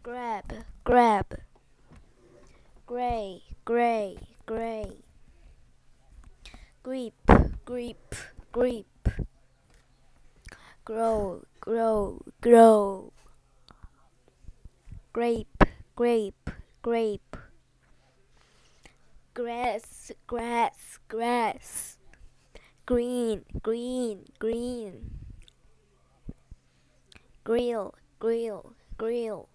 grab, grab, gray, gray, gray, grip, grip, grip, grow, grow, grow, grape, grape, grape, grass, grass, grass, green, green, green, grill, grill, grill,